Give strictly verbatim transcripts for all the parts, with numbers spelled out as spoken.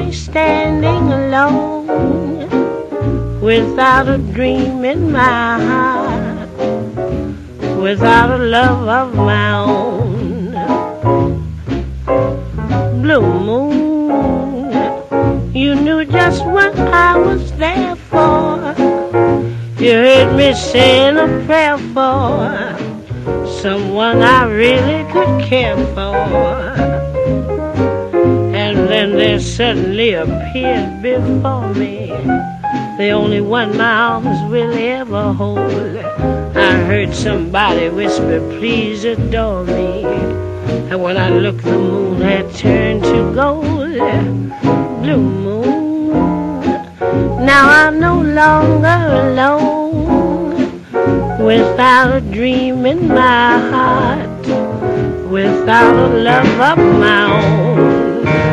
me standing alone, without a dream in my heart, without a love of my own. Blue moon, you knew just what I was there for. You heard me saying a prayer for someone I really could care for. And then there suddenly appeared before me the only one my arms will ever hold. I heard somebody whisper, please adore me. And when I looked, the moon had turned to gold. Blue moon, now I'm no longer alone, without a dream in my heart, without a love of my own.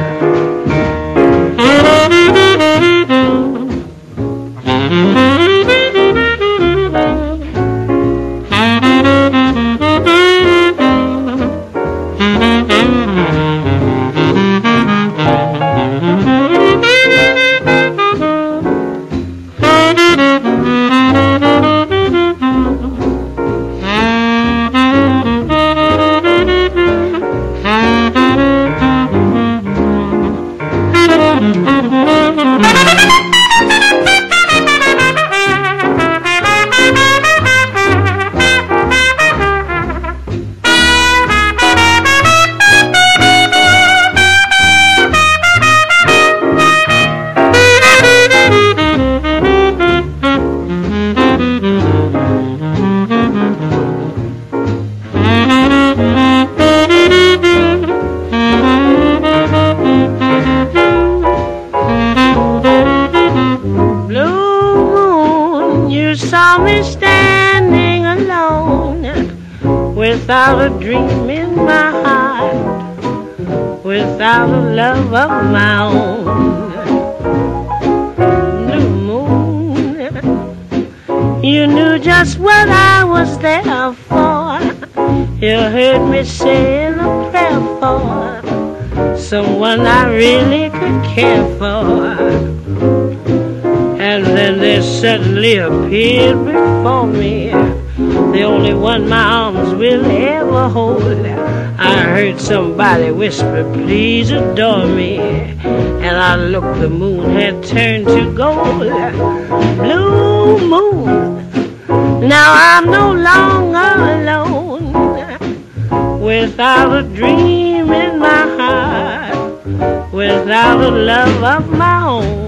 Saw me standing alone, without a dream in my heart, without a love of my own. Blue moon, you knew just what I was there for. You heard me saying a prayer for someone I really could care for. And then there suddenly appeared before me the only one my arms will ever hold. I heard somebody whisper, please adore me. And I looked, the moon had turned to gold. Blue moon, now I'm no longer alone, without a dream in my heart, without a love of my own.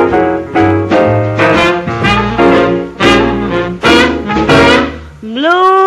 Blue